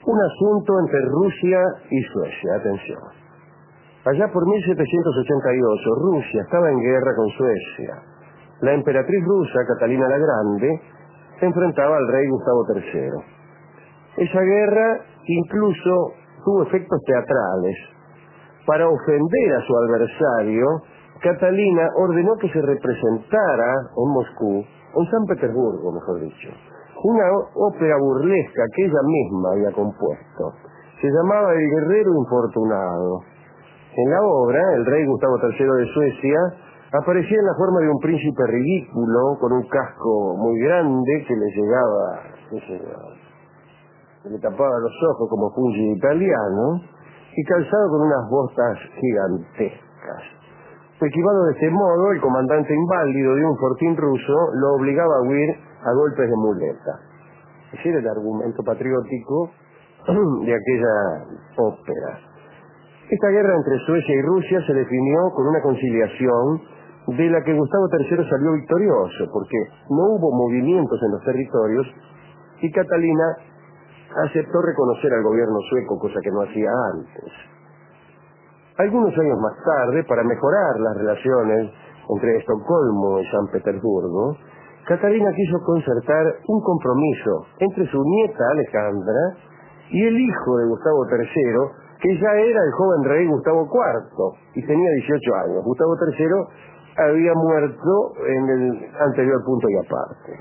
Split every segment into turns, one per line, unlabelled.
un asunto entre Rusia y Suecia. Atención. Allá por 1788, Rusia estaba en guerra con Suecia. La emperatriz rusa, Catalina la Grande, se enfrentaba al rey Gustavo III. Esa guerra incluso tuvo efectos teatrales. Para ofender a su adversario, Catalina ordenó que se representara en Moscú, en San Petersburgo, mejor dicho, una ópera burlesca que ella misma había compuesto. Se llamaba El Guerrero Infortunado. En la obra, el rey Gustavo III de Suecia aparecía en la forma de un príncipe ridículo, con un casco muy grande que le llegaba, que le tapaba los ojos como fungi italiano, y calzado con unas botas gigantescas. Equipado de este modo, el comandante inválido de un fortín ruso lo obligaba a huir a golpes de muleta. Ese era el argumento patriótico de aquella ópera. Esta guerra entre Suecia y Rusia se definió con una conciliación de la que Gustavo III salió victorioso, porque no hubo movimientos en los territorios y Catalina aceptó reconocer al gobierno sueco, cosa que no hacía antes. Algunos años más tarde, para mejorar las relaciones entre Estocolmo y San Petersburgo, Catalina quiso concertar un compromiso entre su nieta Alejandra y el hijo de Gustavo III, que ya era el joven rey Gustavo IV y tenía 18 años. Gustavo III había muerto en el anterior punto y aparte.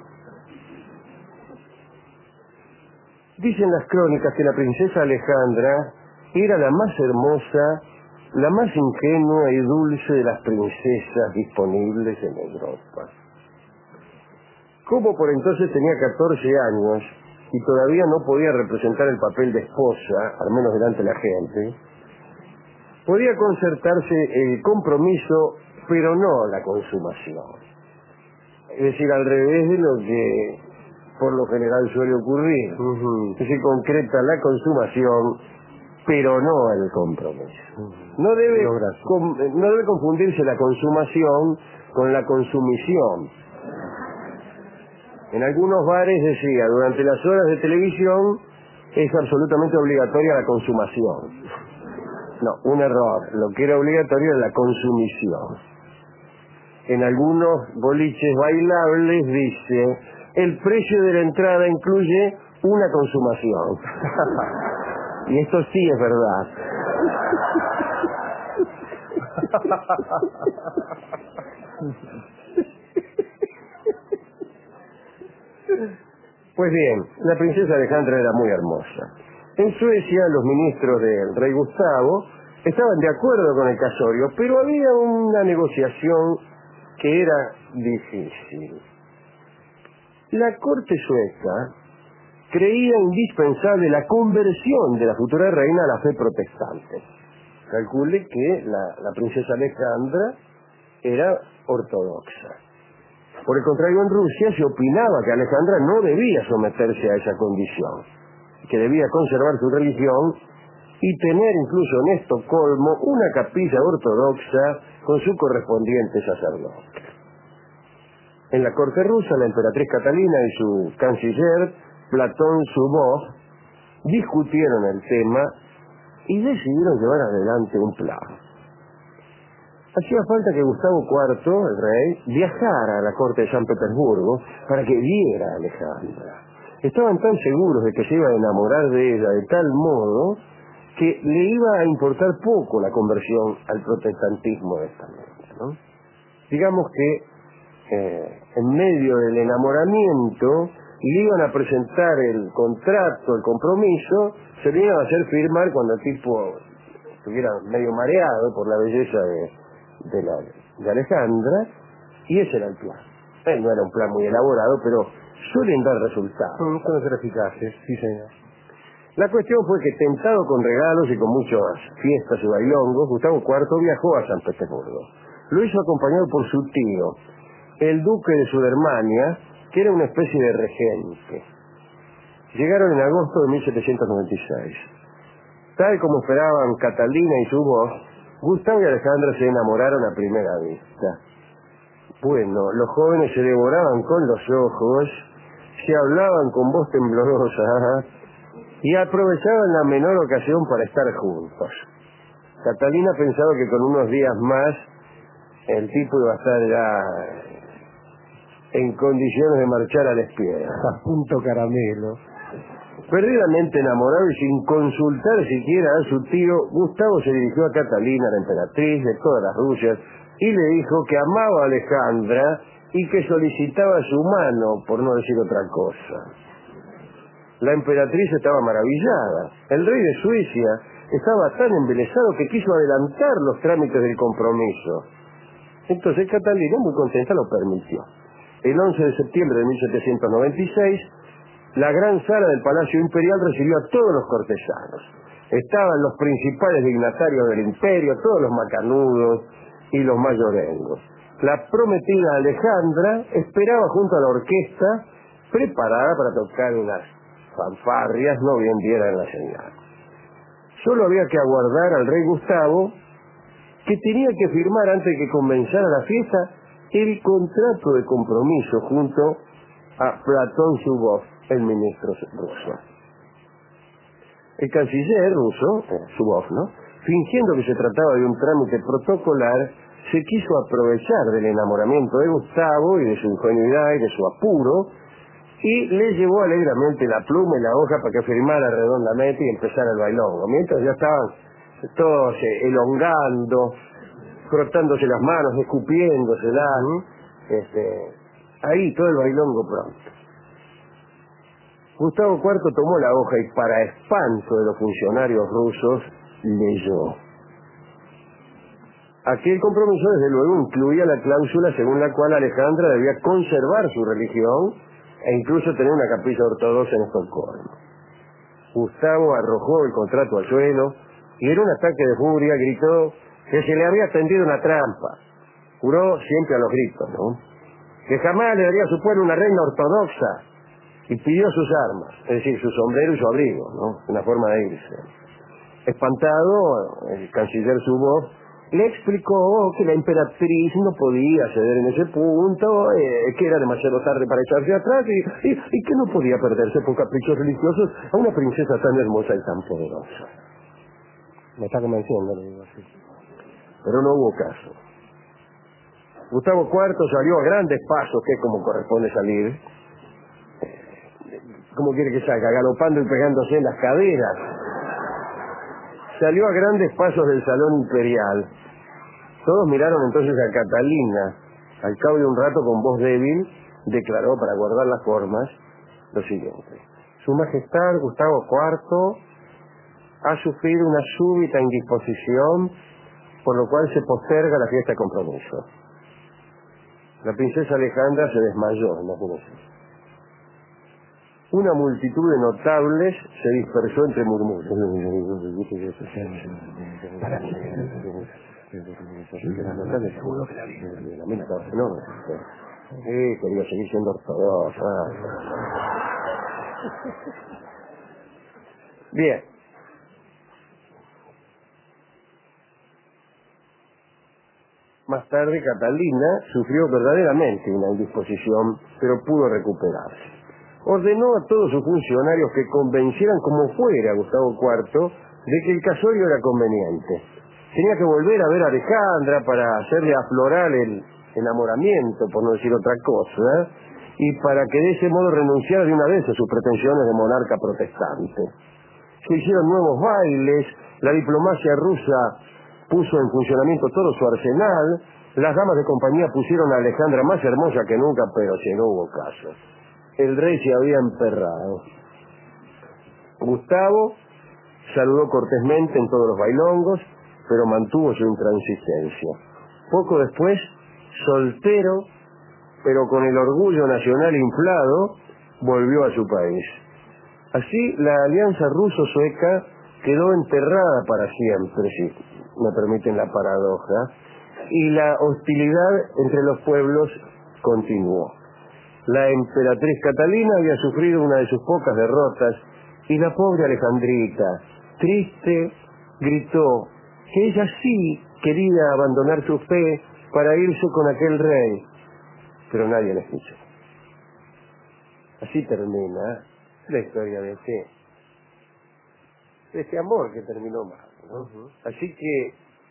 Dicen las crónicas que la princesa Alejandra era la más hermosa, la más ingenua y dulce de las princesas disponibles en Europa. Como por entonces tenía 14 años y todavía no podía representar el papel de esposa, al menos delante de la gente, podía concertarse el compromiso, pero no la consumación. Es decir, al revés de lo que por lo general suele ocurrir. Se concreta la consumación, pero no el compromiso. No debe confundirse la consumación con la consumición. En algunos bares decía, durante las horas de televisión es absolutamente obligatoria la consumación. No, un error. Lo que era obligatorio era la consumición. En algunos boliches bailables dice, el precio de la entrada incluye una consumación. Y esto sí es verdad. Pues bien, la princesa Alejandra era muy hermosa. En Suecia, los ministros del rey Gustavo estaban de acuerdo con el casorio, pero había una negociación que era difícil. La corte sueca creía indispensable la conversión de la futura reina a la fe protestante. Calcule que la princesa Alejandra era ortodoxa. Por el contrario, en Rusia se opinaba que Alejandra no debía someterse a esa condición, que debía conservar su religión y tener incluso en Estocolmo una capilla ortodoxa con su correspondiente sacerdote. En la corte rusa, la emperatriz Catalina y su canciller, Platón Zubov, discutieron el tema y decidieron llevar adelante un plan. Hacía falta que Gustavo IV, el rey, viajara a la corte de San Petersburgo para que viera a Alejandra. Estaban tan seguros de que se iba a enamorar de ella de tal modo que le iba a importar poco la conversión al protestantismo de esta manera, ¿no? Digamos que en medio del enamoramiento le iban a presentar el contrato, el compromiso, se le iban a hacer firmar cuando el tipo estuviera medio mareado por la belleza de Alejandra, y ese era el plan. No era un plan muy elaborado, pero suelen dar resultados.
Suelen ser eficaces, sí señor.
La cuestión fue que, tentado con regalos y con muchas fiestas y bailongos, Gustavo IV viajó a San Petersburgo. Lo hizo acompañado por su tío, el duque de Sudermania, que era una especie de regente. Llegaron en agosto de 1796. Tal como esperaban Catalina y su voz, Gustavo y Alejandra se enamoraron a primera vista. Bueno, los jóvenes se devoraban con los ojos, se hablaban con voz temblorosa y aprovechaban la menor ocasión para estar juntos. Catalina pensaba que con unos días más el tipo iba a estar ya en condiciones de marchar a la espierda.
A punto caramelo.
Perdidamente enamorado y sin consultar siquiera a su tío, Gustavo se dirigió a Catalina, la emperatriz de todas las Rusias, y le dijo que amaba a Alejandra y que solicitaba su mano, por no decir otra cosa. La emperatriz estaba maravillada. El rey de Suecia estaba tan embelesado que quiso adelantar los trámites del compromiso. Entonces Catalina, muy contenta, lo permitió. El 11 de septiembre de 1796, la gran sala del Palacio Imperial recibió a todos los cortesanos. Estaban los principales dignatarios del imperio, todos los macanudos y los mayorengos. La prometida Alejandra esperaba junto a la orquesta, preparada para tocar unas fanfarrias, no bien dieran la señal. Solo había que aguardar al rey Gustavo, que tenía que firmar antes de que comenzara la fiesta el contrato de compromiso junto a Platón Zubov, el ministro ruso. El canciller ruso, Zubov, ¿no?, fingiendo que se trataba de un trámite protocolar, se quiso aprovechar del enamoramiento de Gustavo y de su ingenuidad y de su apuro, y le llevó alegremente la pluma y la hoja para que firmara redondamente y empezara el bailongo. Mientras ya estaban todos elongando, frotándose las manos, escupiéndoselas, ahí todo el bailongo pronto. Gustavo IV tomó la hoja y, para espanto de los funcionarios rusos, leyó. Aquel compromiso, desde luego, incluía la cláusula según la cual Alejandra debía conservar su religión e incluso tener una capilla ortodoxa en Estocolmo. Gustavo arrojó el contrato al suelo y, en un ataque de furia, gritó que se le había tendido una trampa. Juró, siempre a los gritos, ¿no?, que jamás le daría a su pueblo una reina ortodoxa, y pidió sus armas, es decir, su sombrero y su abrigo, ¿no?, una forma de irse. Espantado, el canciller Zubov le explicó que la emperatriz no podía ceder en ese punto, que era demasiado tarde para echarse atrás y que no podía perderse por caprichos religiosos a una princesa tan hermosa y tan poderosa.
Me está convenciendo, le digo así.
Pero no hubo caso. Gustavo IV salió a grandes pasos, que es como corresponde salir. ¿Cómo quiere que salga? Galopando y pegándose en las caderas. Salió a grandes pasos del salón imperial. Todos miraron entonces a Catalina. Al cabo de un rato, con voz débil, declaró, para guardar las formas, lo siguiente: Su Majestad Gustavo IV ha sufrido una súbita indisposición, por lo cual se posterga la fiesta de compromiso. La princesa Alejandra se desmayó, imagínense. Una multitud de notables se dispersó entre murmullos. Quería seguir siendo ortodoxa. Bien. Más tarde, Catalina sufrió verdaderamente una indisposición, pero pudo recuperarse. Ordenó a todos sus funcionarios que convencieran como fuera a Gustavo IV de que el casorio era conveniente. Tenía que volver a ver a Alejandra para hacerle aflorar el enamoramiento, por no decir otra cosa, y para que de ese modo renunciara de una vez a sus pretensiones de monarca protestante. Se hicieron nuevos bailes, la diplomacia rusa puso en funcionamiento todo su arsenal, las damas de compañía pusieron a Alejandra más hermosa que nunca, pero si no hubo caso. El rey se había emperrado. Gustavo saludó cortésmente en todos los bailongos, pero mantuvo su intransigencia. Poco después, soltero, pero con el orgullo nacional inflado, volvió a su país. Así, la alianza ruso-sueca quedó enterrada para siempre, si me permiten la paradoja, y la hostilidad entre los pueblos continuó. La emperatriz Catalina había sufrido una de sus pocas derrotas, y la pobre Alejandrita, triste, gritó que ella sí quería abandonar su fe para irse con aquel rey, pero nadie la escuchó. Así termina la historia de este este amor que terminó mal, ¿no? Así que,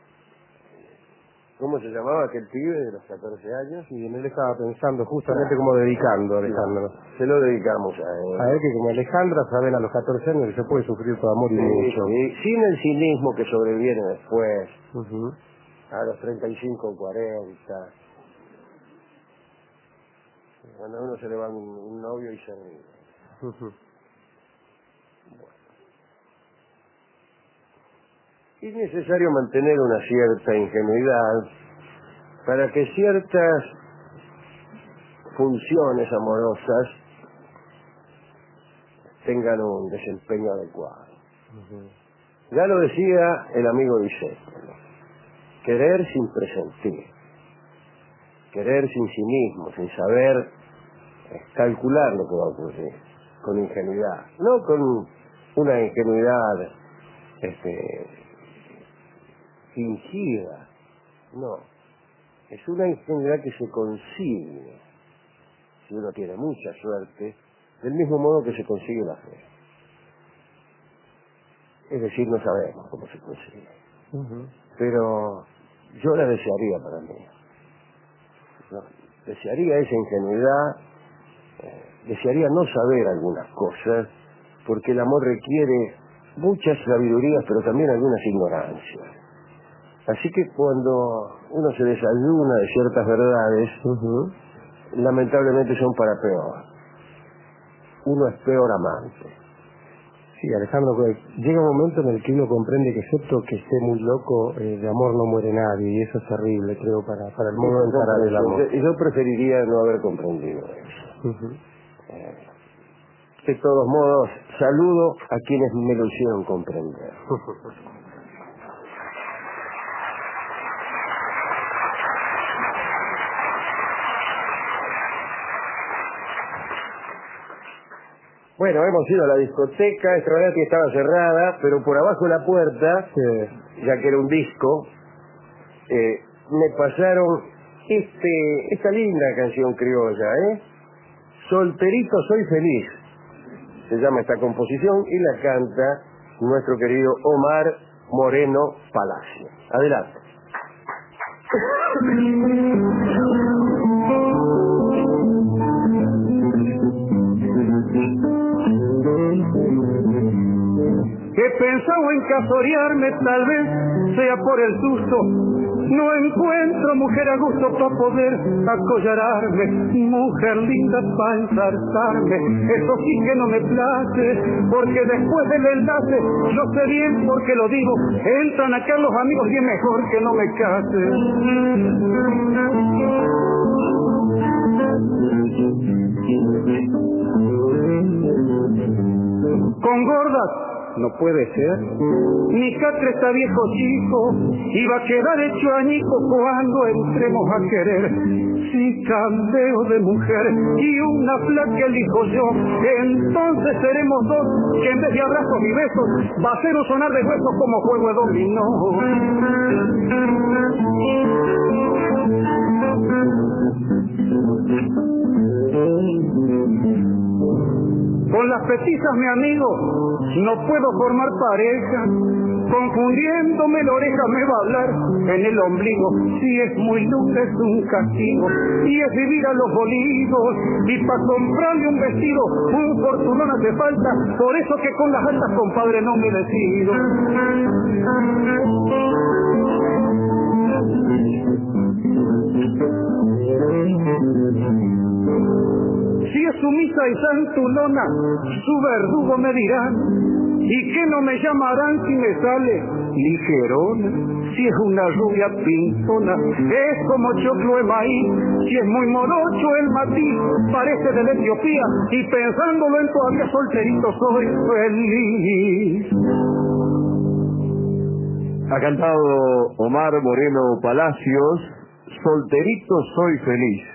¿cómo se llamaba aquel pibe de los 14 años?
Y en él estaba pensando justamente como dedicando a Alejandro.
Se lo dedicamos a él.
A él que como Alejandra saben a los 14 años que se puede sufrir por amor y mucho.
Sin el cinismo que sobreviene después, a los 35 o 40. Cuando a uno se le va un novio y se ríe. Es necesario mantener una cierta ingenuidad para que ciertas funciones amorosas tengan un desempeño adecuado. Ya lo decía el amigo Vicente, querer sin presentir, querer sin cinismo, sin saber calcular lo que va a ocurrir, con ingenuidad, no con una ingenuidad fingida, no, es una ingenuidad que se consigue, si uno tiene mucha suerte, del mismo modo que se consigue la fe. Es decir, no sabemos cómo se consigue, pero yo la desearía para mí. ¿No? Desearía esa ingenuidad, desearía no saber algunas cosas, porque el amor requiere muchas sabidurías, pero también algunas ignorancias. Así que cuando uno se desayuna de ciertas verdades, lamentablemente son para peor. Uno es peor amante.
Sí, Alejandro, llega un momento en el que uno comprende que excepto que esté muy loco, de amor no muere nadie, y eso es terrible, creo, para el modo de encarar el amor.
Yo preferiría no haber comprendido eso. De todos modos, saludo a quienes me lo hicieron comprender. Bueno, hemos ido a la discoteca, Stradati estaba cerrada, pero por abajo de la puerta, ya que era un disco, me pasaron esta linda canción criolla, Solterito soy feliz, se llama esta composición, y la canta nuestro querido Omar Moreno Palacio. Adelante.
He pensado en casorearme, tal vez sea por el susto. No encuentro mujer a gusto para poder acollararme, mujer linda para ensartarme. Eso sí que no me place, porque después del enlace, yo sé bien por qué lo digo, entran acá los amigos y es mejor que no me case. Con gordas no puede ser. Mi catre está viejo chico y va a quedar hecho añico cuando entremos a querer. Si cambio de mujer y una flaca elijo yo, entonces seremos dos que en vez de abrazos y besos va a ser un sonar de huesos como juego de dominó. Con las petizas, mi amigo, no puedo formar pareja. Confundiéndome la oreja me va a hablar en el ombligo. Si es muy dulce es un castigo y es vivir a los bolivos. Y para comprarle un vestido un fortunón hace falta. Por eso que con las altas, compadre, no me decido. Si es sumisa y santulona, su verdugo me dirán, y que no me llamarán si me sale ligerona. Si es una rubia pintona, es como choclo de maíz. Si es muy morocho el matiz, parece de la Etiopía, y pensándolo en todavía solterito soy feliz.
Ha cantado Omar Moreno Palacios, Solterito soy feliz.